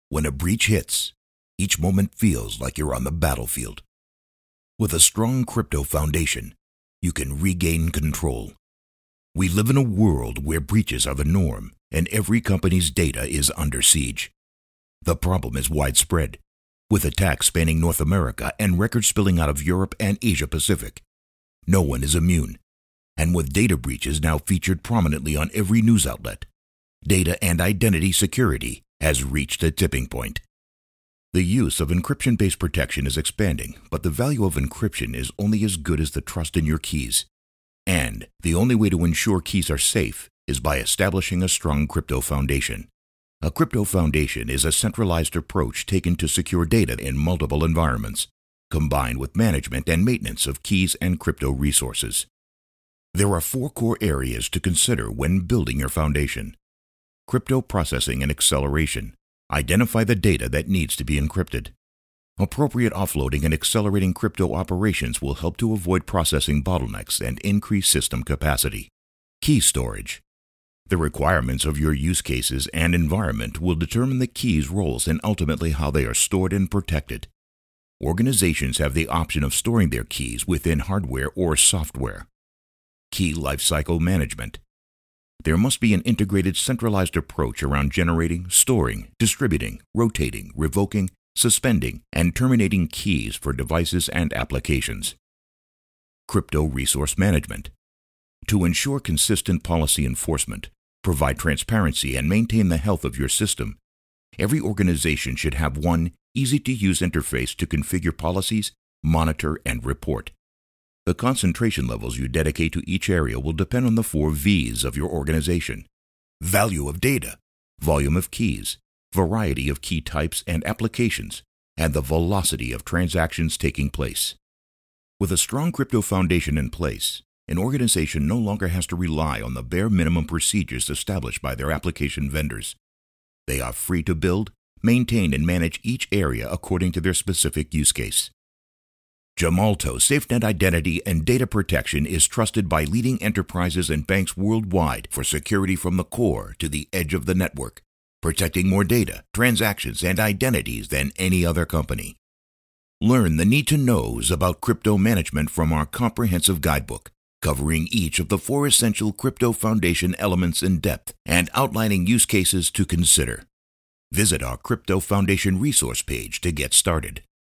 When a breach hits, each moment feels like you're on the battlefield. With a strong crypto foundation, you can regain control. We live in a world where breaches are the norm and every company's data is under siege. The problem is widespread, with attacks spanning North America and records spilling out of Europe and Asia Pacific. No one is immune, and with data breaches now featured prominently on every news outlet, data and identity security has reached a tipping point. The use of encryption-based protection is expanding, but the value of encryption is only as good as the trust in your keys. And the only way to ensure keys are safe is by establishing a strong crypto foundation. A crypto foundation is a centralized approach taken to secure data in multiple environments, combined with management and maintenance of keys and crypto resources. There are 4 core areas to consider when building your foundation. Crypto processing and acceleration. Identify the data that needs to be encrypted. Appropriate offloading and accelerating crypto operations will help to avoid processing bottlenecks and increase system capacity. Key storage. The requirements of your use cases and environment will determine the key's roles and ultimately how they are stored and protected. Organizations have the option of storing their keys within hardware or software. Key lifecycle management. There must be an integrated, centralized approach around generating, storing, distributing, rotating, revoking, suspending, and terminating keys for devices and applications. Crypto resource management. To ensure consistent policy enforcement, provide transparency, and maintain the health of your system, every organization should have one easy-to-use interface to configure policies, monitor, and report. The concentration levels you dedicate to each area will depend on the 4 V's of your organization: value of data, volume of keys, variety of key types and applications, and the velocity of transactions taking place. With a strong crypto foundation in place, an organization no longer has to rely on the bare minimum procedures established by their application vendors. They are free to build, maintain, and manage each area according to their specific use case. Gemalto SafeNet Identity and Data Protection is trusted by leading enterprises and banks worldwide for security from the core to the edge of the network, protecting more data, transactions, and identities than any other company. Learn the need-to-knows about crypto management from our comprehensive guidebook, covering each of the 4 essential crypto foundation elements in depth and outlining use cases to consider. Visit our Crypto Foundation resource page to get started.